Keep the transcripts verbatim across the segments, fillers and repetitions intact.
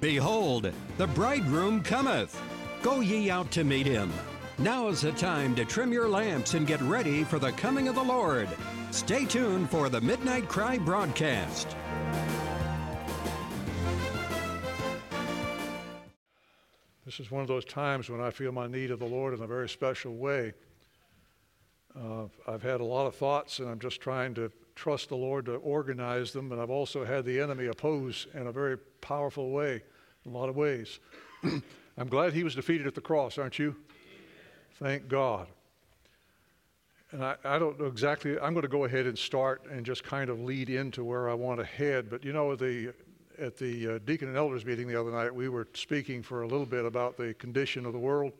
Behold, the bridegroom cometh. Go ye out to meet him. Now is the time to trim your lamps and get ready for the coming of the Lord. Stay tuned for the Midnight Cry broadcast. This is one of those times when I feel my need of the Lord in a very special way. Uh, I've had a lot of thoughts, and I'm just trying to trust the Lord to organize them, and I've also had the enemy oppose in a very powerful way, in a lot of ways. I'm glad he was defeated at the cross, aren't you? Thank God. And I, I don't know exactly, I'm going to go ahead and start and just kind of lead into where I want to head. But you know, the, at the uh, Deacon and Elders meeting the other night, we were speaking for a little bit about the condition of the world.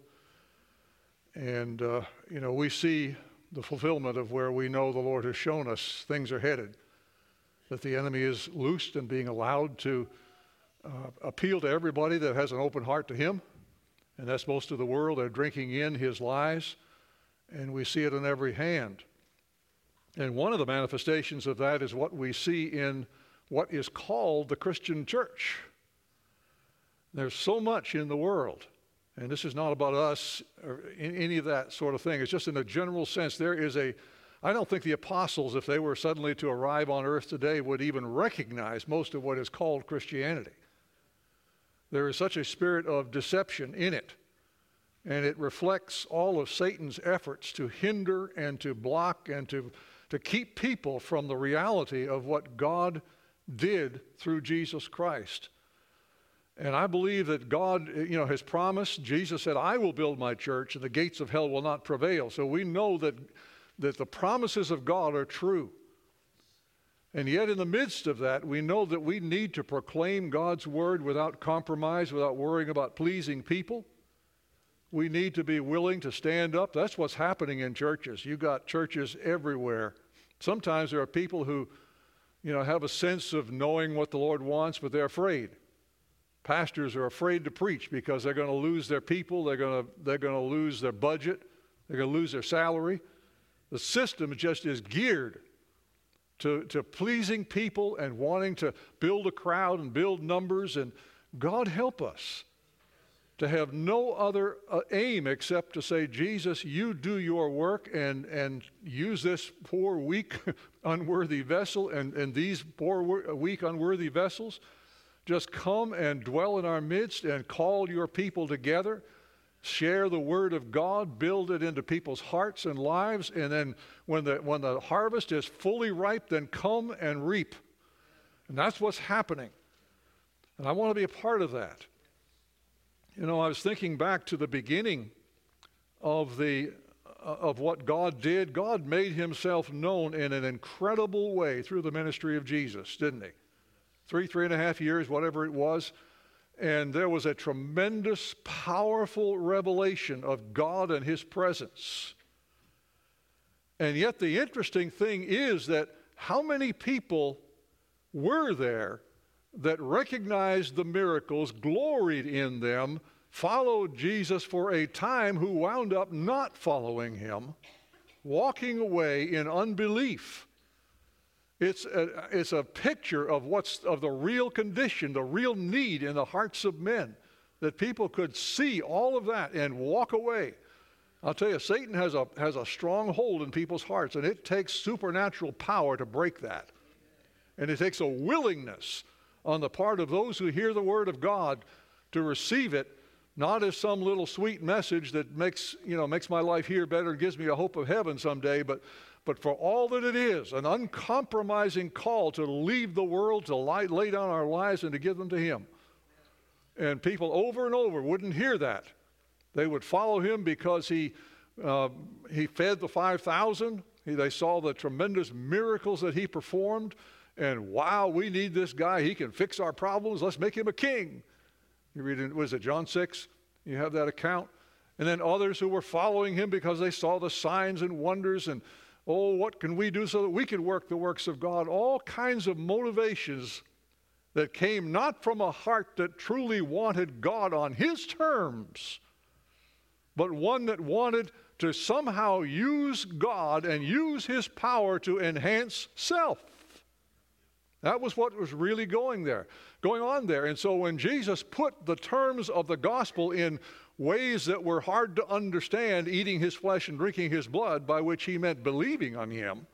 And, uh, you know, we see the fulfillment of where we know the Lord has shown us things are headed. That the enemy is loosed and being allowed to uh, appeal to everybody that has an open heart to him. And that's most of the world. They're drinking in his lies, and we see it in every hand. And one of the manifestations of that is what we see in what is called the Christian church. There's so much in the world, and this is not about us or any of that sort of thing. It's just in a general sense. There is a, I don't think the apostles, if they were suddenly to arrive on earth today, would even recognize most of what is called Christianity. There is such a spirit of deception in it, and it reflects all of Satan's efforts to hinder and to block and to, to keep people from the reality of what God did through Jesus Christ. And I believe that God, you know, has promised. Jesus said, I will build my church, and the gates of hell will not prevail. So we know that, that the promises of God are true. And yet in the midst of that, we know that we need to proclaim God's word without compromise, without worrying about pleasing people. We need to be willing to stand up. That's what's happening in churches. You've got churches everywhere. Sometimes there are people who, you know, have a sense of knowing what the Lord wants, but they're afraid. Pastors are afraid to preach because they're going to lose their people. They're going to, they're going to lose their budget. They're going to lose their salary. The system just is geared To, to pleasing people and wanting to build a crowd and build numbers. And God help us to have no other uh, aim except to say, Jesus, you do your work and, and use this poor, weak, unworthy vessel and, and these poor, weak, unworthy vessels. Just come and dwell in our midst and call your people together. Share the word of God, build it into people's hearts and lives, and then when the when the harvest is fully ripe, then come and reap. And that's what's happening. And I want to be a part of that. You know, I was thinking back to the beginning of the uh, of what God did. God made himself known in an incredible way through the ministry of Jesus, didn't he? Three, three and a half years, whatever it was. And there was a tremendous, powerful revelation of God and his presence. And yet the interesting thing is that how many people were there that recognized the miracles, gloried in them, followed Jesus for a time, who wound up not following him, walking away in unbelief? It's a, it's a picture of what's of the real condition, the real need in the hearts of men, that people could see all of that and walk away. I'll tell you, Satan has a has a strong hold in people's hearts, and it takes supernatural power to break that. And it takes a willingness on the part of those who hear the word of God to receive it, not as some little sweet message that makes, you know, makes my life here better and gives me a hope of heaven someday, but But for all that it is, an uncompromising call to leave the world, to lie, lay down our lives and to give them to him. And people over and over wouldn't hear that. They would follow him because he uh, he fed the five thousand. He, they saw the tremendous miracles that he performed. And wow, we need this guy. He can fix our problems. Let's make him a king. You read in, was it John six? You have that account. And then others who were following him because they saw the signs and wonders and, oh, what can we do so that we can work the works of God? All kinds of motivations that came not from a heart that truly wanted God on his terms, but one that wanted to somehow use God and use his power to enhance self. That was what was really going there, going on there. And so when Jesus put the terms of the gospel in ways that were hard to understand, eating his flesh and drinking his blood, by which he meant believing on him,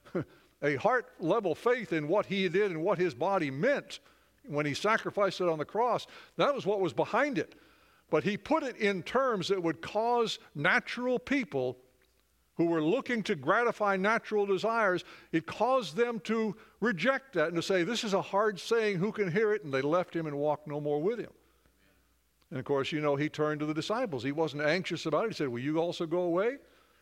a heart-level faith in what he did and what his body meant when he sacrificed it on the cross, that was what was behind it. But he put it in terms that would cause natural people who were looking to gratify natural desires, it caused them to reject that and to say, this is a hard saying, who can hear it? And they left him and walked no more with him. And of course, you know, he turned to the disciples. He wasn't anxious about it. He said, will you also go away?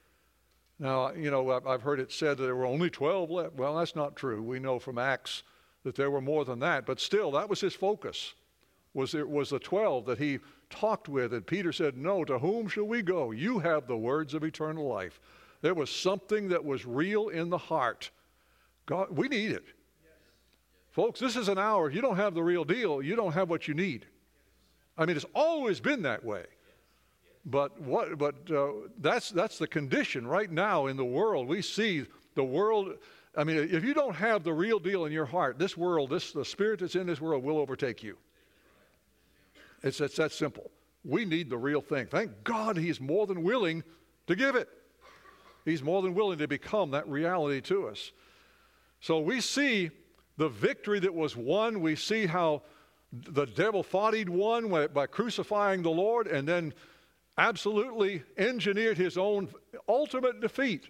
Now, you know, I've heard it said that there were only twelve left. Well, that's not true. We know from Acts that there were more than that. But still, that was his focus, was it was the twelve that he talked with. And Peter said, no, to whom shall we go? You have the words of eternal life. There was something that was real in the heart. God, we need it. Yes. Folks, this is an hour. If you don't have the real deal, you don't have what you need. I mean, it's always been that way. But what? But uh, that's that's the condition right now in the world. We see the world. I mean, if you don't have the real deal in your heart, this world, this the spirit that's in this world will overtake you. It's, it's that simple. We need the real thing. Thank God he's more than willing to give it. He's more than willing to become that reality to us. So we see the victory that was won. We see how the devil thought he'd won by crucifying the Lord, and then absolutely engineered his own ultimate defeat.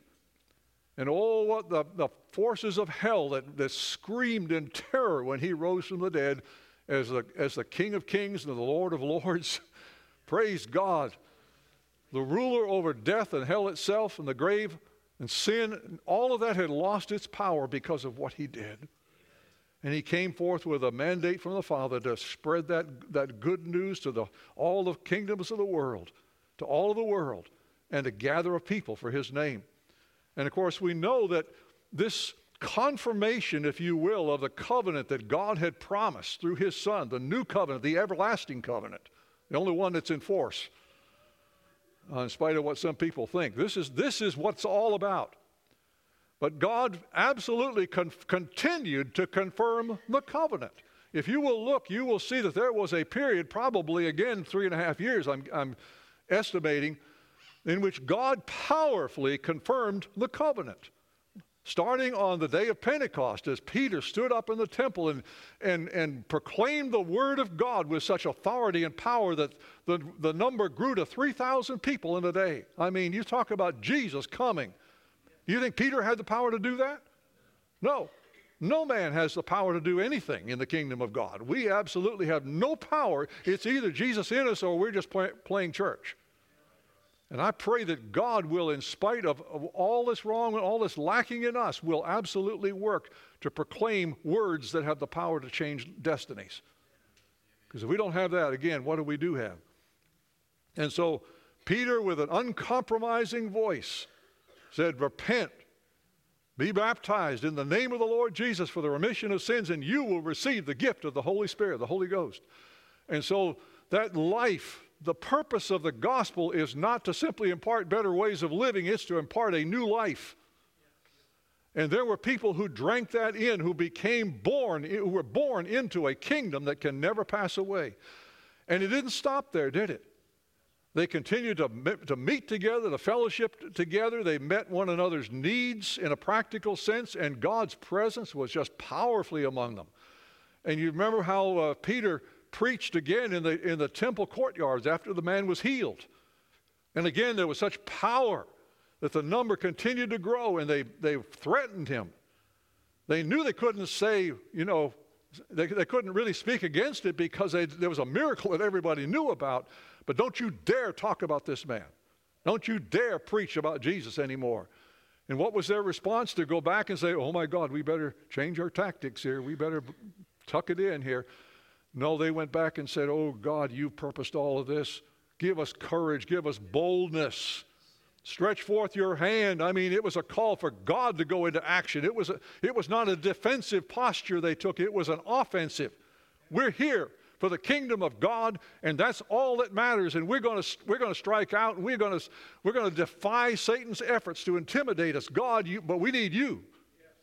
And oh, what the, the forces of hell that, that screamed in terror when he rose from the dead as the, as the King of Kings and the Lord of Lords. Praise God. The ruler over death and hell itself and the grave and sin, all of that had lost its power because of what he did. And he came forth with a mandate from the Father to spread that, that good news to the, all the kingdoms of the world, to all of the world, and to gather a people for his name. And of course, we know that this confirmation, if you will, of the covenant that God had promised through his Son, the new covenant, the everlasting covenant, the only one that's in force, Uh, in spite of what some people think. This is, this is what's all about. But God absolutely con- continued to confirm the covenant. If you will look, you will see that there was a period, probably again three and a half years, I'm, I'm estimating, in which God powerfully confirmed the covenant. Starting on the day of Pentecost, as Peter stood up in the temple and, and, and proclaimed the word of God with such authority and power that the, the number grew to three thousand people in a day. I mean, you talk about Jesus coming. Do you think Peter had the power to do that? No. No man has the power to do anything in the kingdom of God. We absolutely have no power. It's either Jesus in us or we're just play, playing church. And I pray that God will, in spite of, of all this wrong and all this lacking in us, will absolutely work to proclaim words that have the power to change destinies. Because if we don't have that, again, what do we do have? And so Peter, with an uncompromising voice, said, repent, be baptized in the name of the Lord Jesus for the remission of sins, and you will receive the gift of the Holy Spirit, the Holy Ghost. And so that life, the purpose of the gospel is not to simply impart better ways of living, it's to impart a new life. And there were people who drank that in, who became born, who were born into a kingdom that can never pass away. And it didn't stop there, did it? They continued to, to meet together, to fellowship together. They met one another's needs in a practical sense, and God's presence was just powerfully among them. And you remember how uh, Peter preached again in the in the temple courtyards after the man was healed. And again, there was such power that the number continued to grow, and they, they threatened him. They knew they couldn't say, you know, they, they couldn't really speak against it because they, there was a miracle that everybody knew about. But don't you dare talk about this man. Don't you dare preach about Jesus anymore. And what was their response? To go back and say, oh my God, we better change our tactics here. We better tuck it in here. No, they went back and said, oh God, you purposed all of this. Give us courage, give us boldness. Stretch forth your hand. I mean, it was a call for God to go into action. It was, a, it was not a defensive posture they took. It was an offensive. We're here for the kingdom of God, and that's all that matters. And we're going to we're going to strike out, and we're going to we're going to defy Satan's efforts to intimidate us. God, you, but we need you.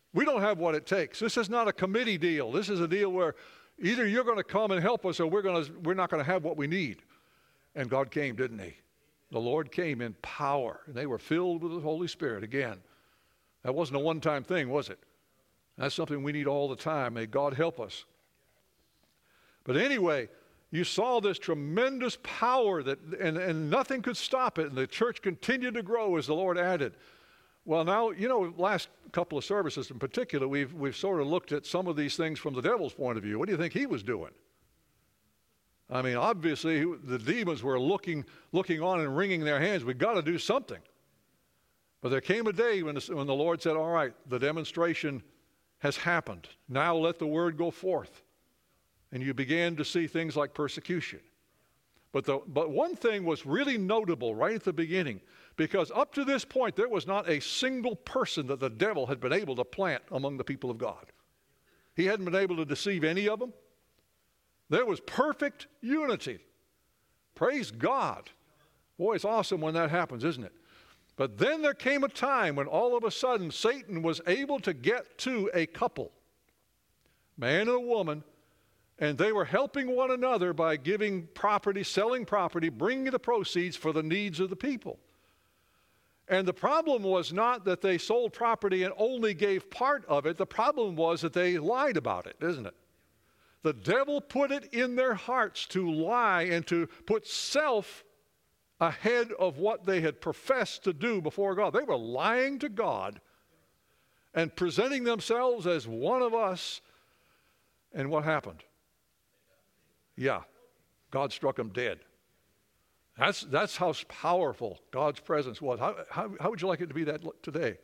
We don't have what it takes. This is not a committee deal. This is a deal where either you're going to come and help us or we're, going to, we're not going to have what we need. And God came, didn't he? The Lord came in power, and they were filled with the Holy Spirit again. That wasn't a one-time thing, was it? That's something we need all the time. May God help us. But anyway, you saw this tremendous power, that, and, and nothing could stop it, and the church continued to grow as the Lord added. Well, now, you know, last couple of services in particular, we've, we've sort of looked at some of these things from the devil's point of view. What do you think he was doing? I mean, obviously, the demons were looking, looking on and wringing their hands. We've got to do something. But there came a day when the, when the Lord said, all right, the demonstration has happened. Now let the word go forth. And you began to see things like persecution. But, the, but one thing was really notable right at the beginning, because up to this point, there was not a single person that the devil had been able to plant among the people of God. He hadn't been able to deceive any of them. There was perfect unity. Praise God. Boy, it's awesome when that happens, isn't it? But then there came a time when all of a sudden Satan was able to get to a couple, man and a woman, and they were helping one another by giving property, selling property, bringing the proceeds for the needs of the people. And the problem was not that they sold property and only gave part of it. The problem was that they lied about it, isn't it? The devil put it in their hearts to lie and to put self ahead of what they had professed to do before God. They were lying to God and presenting themselves as one of us. And what happened? Yeah, God struck them dead. That's, that's how powerful God's presence was. How, how, how would you like it to be that today?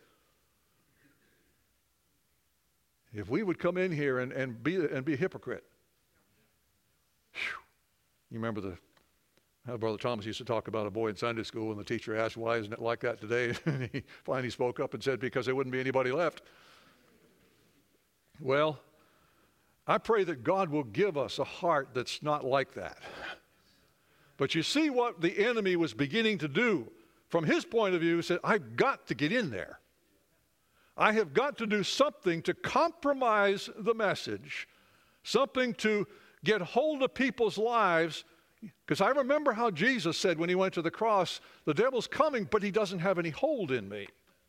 If we would come in here and, and, be, and be a hypocrite. Whew. You remember the, how Brother Thomas used to talk about a boy in Sunday school, and the teacher asked, why isn't it like that today? And he finally spoke up and said, because there wouldn't be anybody left. Well, I pray that God will give us a heart that's not like that. But you see what the enemy was beginning to do. From his point of view, he said, I've got to get in there. I have got to do something to compromise the message, something to get hold of people's lives. Because I remember how Jesus said when he went to the cross, the devil's coming, but he doesn't have any hold in me.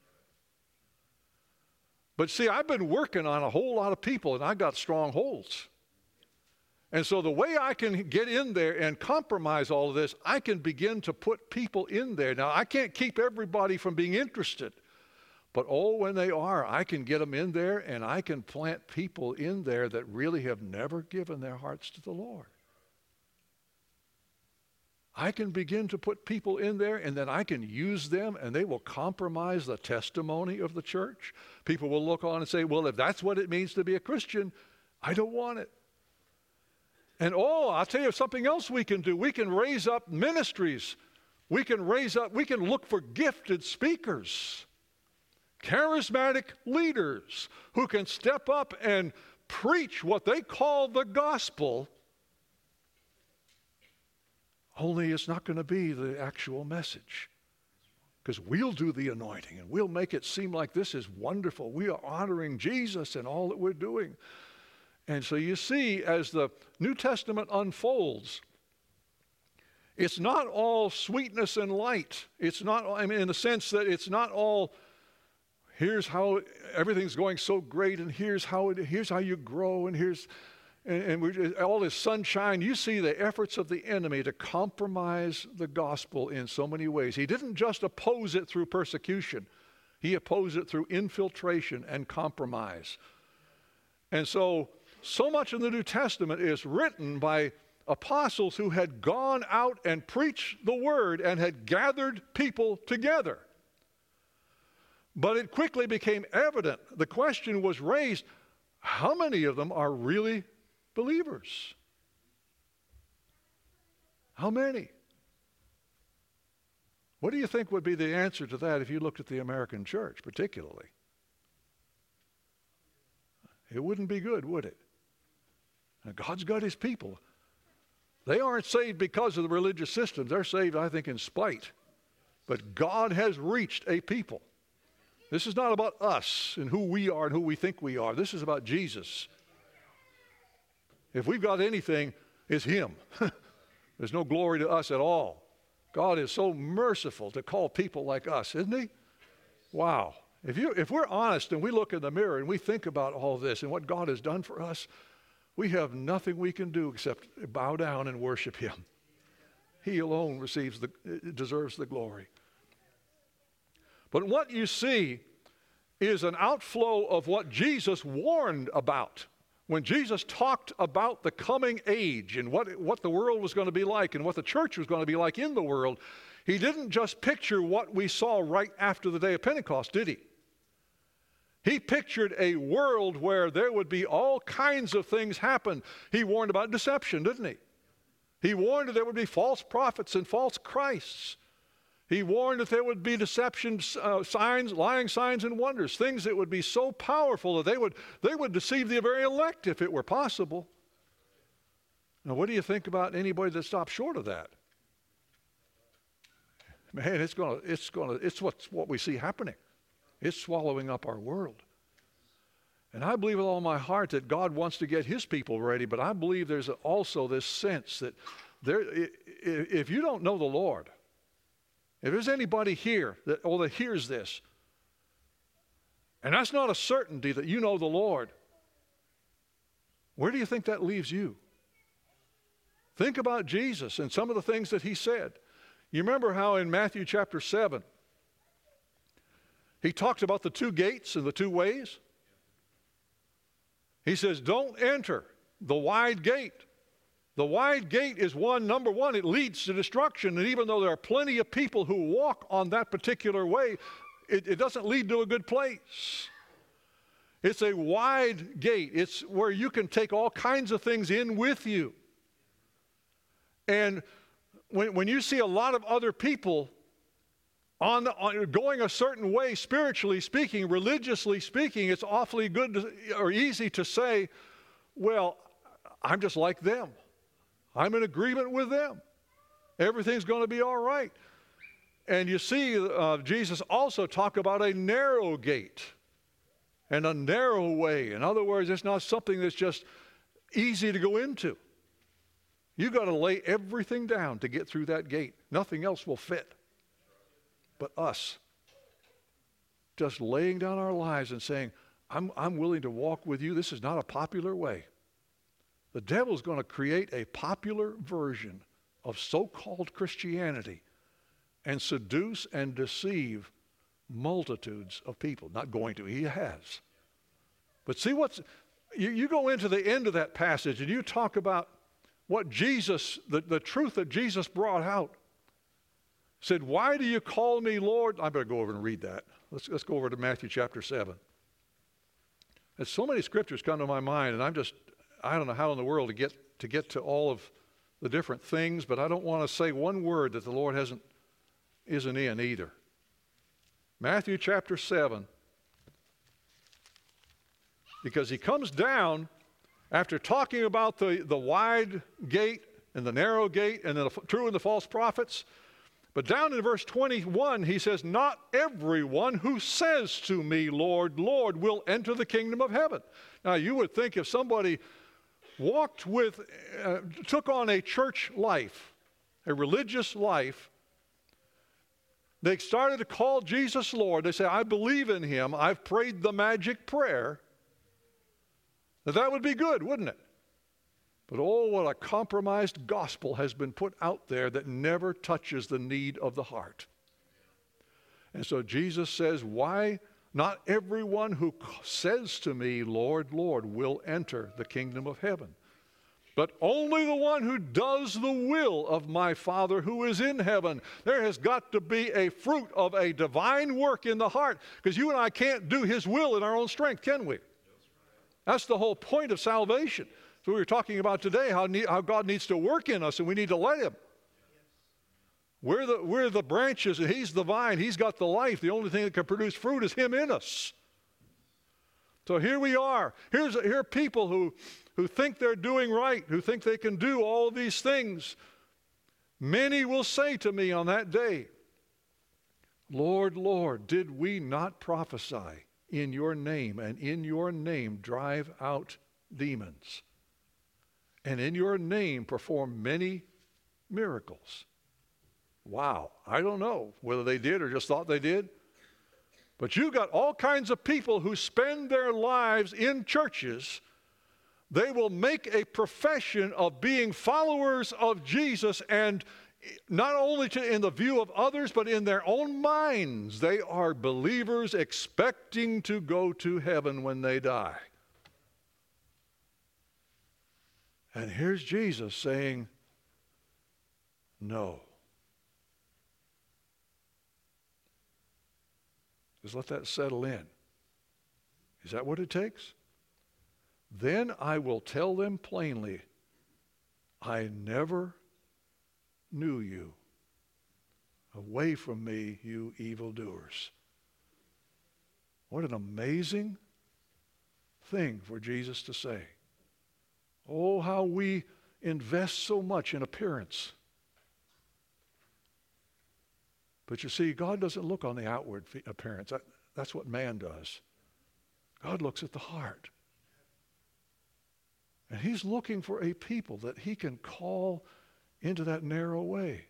But see, I've been working on a whole lot of people, and I got strong holds. And so the way I can get in there and compromise all of this, I can begin to put people in there. Now, I can't keep everybody from being interested. But oh, when they are, I can get them in there, and I can plant people in there that really have never given their hearts to the Lord. I can begin to put people in there, and then I can use them, and they will compromise the testimony of the church. People will look on and say, well, if that's what it means to be a Christian, I don't want it. And oh, I'll tell you something else we can do. We can raise up ministries. We can raise up, we can look for gifted speakers, charismatic leaders who can step up and preach what they call the gospel. Only it's not going to be the actual message. Because we'll do the anointing and we'll make it seem like this is wonderful. We are honoring Jesus in all that we're doing. And so you see, as the New Testament unfolds, it's not all sweetness and light. It's not, I mean, in the sense that it's not all, here's how everything's going so great, and here's how it, here's how you grow, and here's, and, and we, all this sunshine. You see the efforts of the enemy to compromise the gospel in so many ways. He didn't just oppose it through persecution. He opposed it through infiltration and compromise. And so, so much in the New Testament is written by apostles who had gone out and preached the word and had gathered people together. But it quickly became evident. The question was raised, how many of them are really believers? How many? What do you think would be the answer to that if you looked at the American church particularly? It wouldn't be good, would it? Now, God's got his people. They aren't saved because of the religious systems. They're saved, I think, in spite. But God has reached a people. This is not about us and who we are and who we think we are. This is about Jesus. If we've got anything, it's him. There's no glory to us at all. God is so merciful to call people like us, isn't he? Wow. If you, if we're honest and we look in the mirror and we think about all this and what God has done for us, we have nothing we can do except bow down and worship him. He alone receives the, deserves the glory. But what you see is an outflow of what Jesus warned about. When Jesus talked about the coming age and what, what the world was going to be like and what the church was going to be like in the world, he didn't just picture what we saw right after the day of Pentecost, did he? He pictured a world where there would be all kinds of things happen. He warned about deception, didn't he? He warned that there would be false prophets and false Christs. He warned that there would be deception, uh, signs, lying signs and wonders, things that would be so powerful that they would, they would deceive the very elect if it were possible. Now, what do you think about anybody that stops short of that? Man, it's gonna, it's gonna, it's what's what we see happening. It's swallowing up our world. And I believe with all my heart that God wants to get his people ready, but I believe there's also this sense that there, if you don't know the Lord, if there's anybody here that, oh, that hears this, and that's not a certainty that you know the Lord, where do you think that leaves you? Think about Jesus and some of the things that he said. You remember how in Matthew chapter seven, he talks about the two gates and the two ways? He says, don't enter the wide gate. The wide gate is one, number one, it leads to destruction. And even though there are plenty of people who walk on that particular way, it, it doesn't lead to a good place. It's a wide gate. It's where you can take all kinds of things in with you. And when, when you see a lot of other people on, the, on going a certain way, spiritually speaking, religiously speaking, it's awfully good to, or easy to say, well, I'm just like them. I'm in agreement with them. Everything's going to be all right. And you see uh, Jesus also talk about a narrow gate and a narrow way. In other words, it's not something that's just easy to go into. You've got to lay everything down to get through that gate. Nothing else will fit but us. Just laying down our lives and saying, I'm, I'm willing to walk with you. This is not a popular way. The devil's going to create a popular version of so-called Christianity and seduce and deceive multitudes of people. Not going to, he has. But see what's, you, you go into the end of that passage and you talk about what Jesus, the, the truth that Jesus brought out. Said, why do you call me Lord? I better go over and read that. Let's, let's go over to Matthew chapter seven. There's so many scriptures come to my mind, and I'm just, I don't know how in the world to get to get to all of the different things, but I don't want to say one word that the Lord hasn't, isn't in either. Matthew chapter seven. Because he comes down after talking about the, the wide gate and the narrow gate and the true and the false prophets. But down in verse twenty-one, he says, not everyone who says to me, Lord, Lord, will enter the kingdom of heaven. Now, you would think if somebody walked with, uh, took on a church life, a religious life, they started to call Jesus Lord. They say, I believe in him. I've prayed the magic prayer. That that would be good, wouldn't it? But oh, what a compromised gospel has been put out there that never touches the need of the heart. And so Jesus says, why not everyone who says to me, Lord, Lord, will enter the kingdom of heaven, but only the one who does the will of my Father who is in heaven. There has got to be a fruit of a divine work in the heart, because you and I can't do his will in our own strength, can we? That's the whole point of salvation. So we were talking about today how, ne- how God needs to work in us, and we need to let him. We're the, we're the branches, and he's the vine. He's got the life. The only thing that can produce fruit is him in us. So here we are. Here's, here are people who, who think they're doing right, who think they can do all these things. Many will say to me on that day, Lord, Lord, did we not prophesy in your name, and in your name drive out demons, and in your name perform many miracles? Wow, I don't know whether they did or just thought they did. But you got all kinds of people who spend their lives in churches. They will make a profession of being followers of Jesus, and not only to, in the view of others, but in their own minds, they are believers expecting to go to heaven when they die. And here's Jesus saying, no. Just let that settle in. Is that what it takes? Then I will tell them plainly, I never knew you. Away from me, you evildoers. What an amazing thing for Jesus to say. Oh, how we invest so much in appearance. But you see, God doesn't look on the outward appearance. That, that's what man does. God looks at the heart. And he's looking for a people that he can call into that narrow way.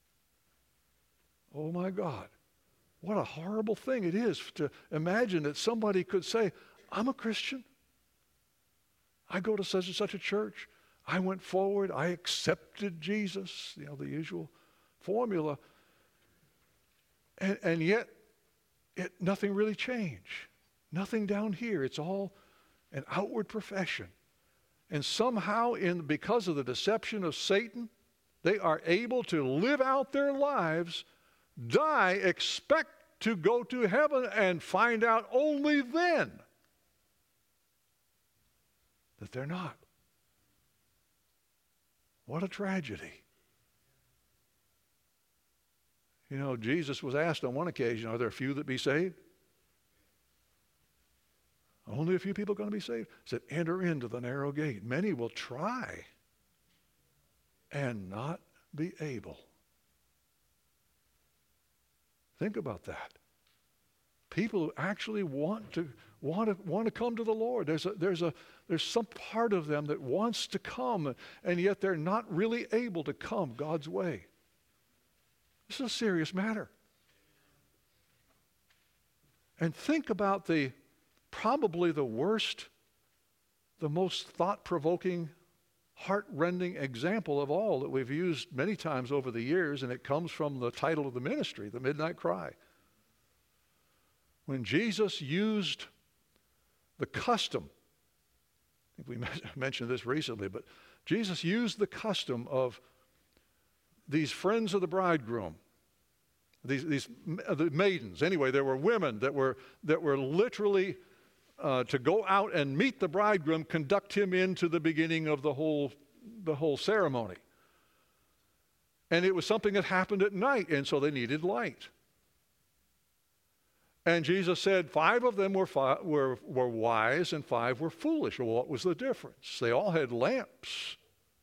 Oh my God, what a horrible thing it is to imagine that somebody could say, I'm a Christian. I go to such and such a church. I went forward. I accepted Jesus. You know, the usual formula. And, and yet, it, nothing really changed. Nothing down here. It's all an outward profession. And somehow, in because of the deception of Satan, they are able to live out their lives, die, expect to go to heaven, and find out only then that they're not. What a tragedy. You know, Jesus was asked on one occasion, are there a few that be saved? Only a few people are going to be saved. He said, enter into the narrow gate. Many will try and not be able. Think about that. People who actually want to want to want to come to the Lord. There's a there's a there's some part of them that wants to come, and yet they're not really able to come God's way. This is a serious matter. And think about the probably the worst, the most thought-provoking, heart-rending example of all that we've used many times over the years, and it comes from the title of the ministry, the Midnight Cry. When Jesus used the custom, I think we mentioned this recently, but Jesus used the custom of these friends of the bridegroom, these, these the maidens. Anyway, there were women that were, that were literally uh, to go out and meet the bridegroom, conduct him into the beginning of the whole, the whole ceremony. And it was something that happened at night, and so they needed light. And Jesus said five of them were, fi- were, were wise and five were foolish. Well, what was the difference? They all had lamps.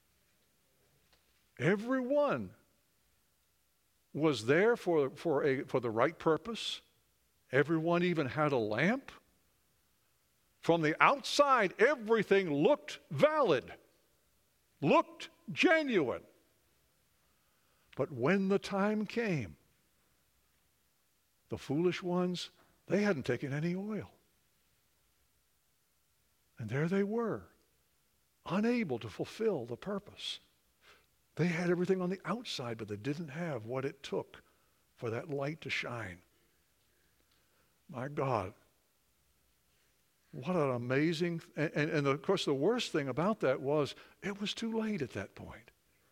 Every one was there for, for, a, for the right purpose. Everyone even had a lamp. From the outside, everything looked valid, looked genuine. But when the time came, the foolish ones, they hadn't taken any oil. And there they were, unable to fulfill the purpose. They had everything on the outside, but they didn't have what it took for that light to shine. My God, what an amazing, and, and, and of course the worst thing about that was it was too late at that point.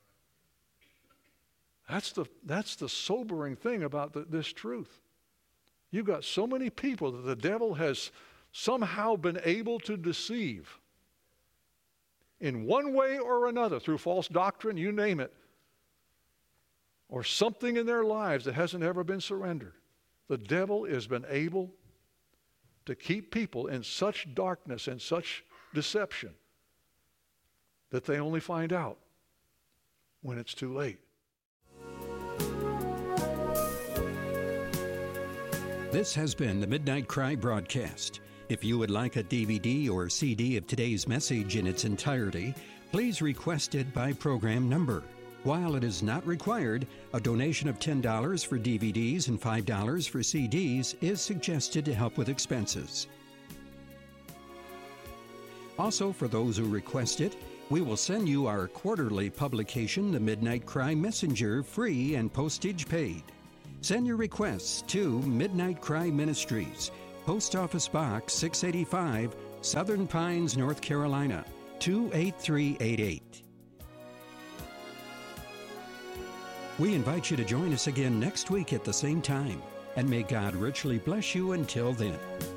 That's the, that's the sobering thing about the, this truth. You've got so many people that the devil has somehow been able to deceive in one way or another, through false doctrine, you name it, or something in their lives that hasn't ever been surrendered. The devil has been able to keep people in such darkness and such deception that they only find out when it's too late. This has been the Midnight Cry broadcast. If you would like a D V D or C D of today's message in its entirety, please request it by program number. While it is not required, a donation of ten dollars for D V Ds and five dollars for C Ds is suggested to help with expenses. Also, for those who request it, we will send you our quarterly publication, The Midnight Cry Messenger, free and postage paid. Send your requests to Midnight Cry Ministries, Post Office Box six eighty-five, Southern Pines, North Carolina, two eight three eight eight. We invite you to join us again next week at the same time, and may God richly bless you until then.